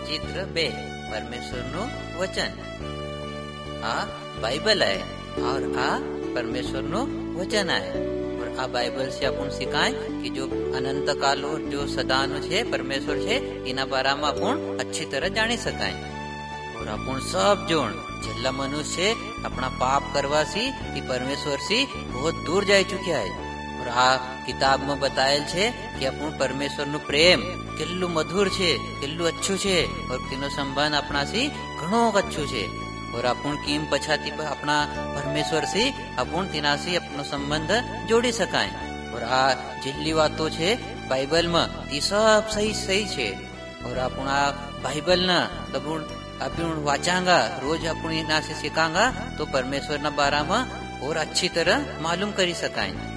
चित्र 2 परमेश्वरનું વચન। આ बाइबल है और आ परमेश्वरનું वचन है। और आ बाइबल से अपन सिखाए कि जो अनंत काल और जो सदानु छे परमेश्वर छे इना बारा में अपन अच्छी तरह जानी सकाय। और अपन सब जोन जेटला मनुष्य अपना पाप करवा सी परमेश्वर सी बहुत दूर जाई चुक्या है। और आ किताब में बतायल छे कि अपन परमेश्वर नु प्रेम केटलू मधुर छे, केटलू अच्छू छे और तेनो संबंध अपना सी घणो अच्छू छे। और अपन कीम पछाती अपना परमेश्वर से अपन तेना से अपनो संबंध जोड़ी सकाय। और आ जेटली वातो छे बाइबल में ती सब सही सही छे। और अपन आ बाइबल ना अपन वाचांगा, रोज अपन इना से सीखांगा तो परमेश्वर ना बारा में और अच्छी तरह मालूम करी सकाय।